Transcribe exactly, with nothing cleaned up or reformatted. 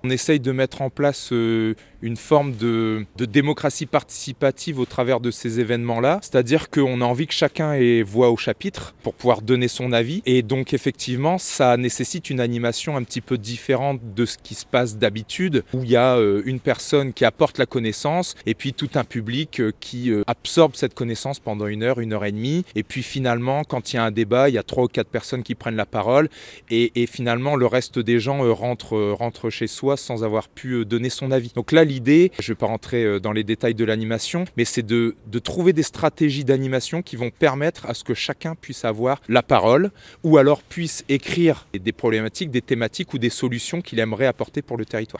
On essaye de mettre en place euh, une forme de, de démocratie participative au travers de ces événements-là. C'est-à-dire qu'on a envie que chacun ait voix au chapitre pour pouvoir donner son avis. Et donc effectivement, ça nécessite une animation un petit peu différente de ce qui se passe d'habitude, où il y a euh, une personne qui apporte la connaissance et puis tout un public euh, qui euh, absorbe cette connaissance pendant une heure, une heure et demie. Et puis finalement, quand il y a un débat, il y a trois ou quatre personnes qui prennent la parole. Et, et finalement, le reste des gens euh, rentrent, euh, rentrent chez soi sans avoir pu euh, donner son avis. Donc là, l'idée, je ne vais pas rentrer euh, dans les détails de l'animation, mais c'est de, de trouver des stratégies d'animation qui vont permettre à ce que chacun puisse avoir la parole ou alors puisse écrire des problématiques, des thématiques ou des solutions qu'il aimerait apporter pour le territoire.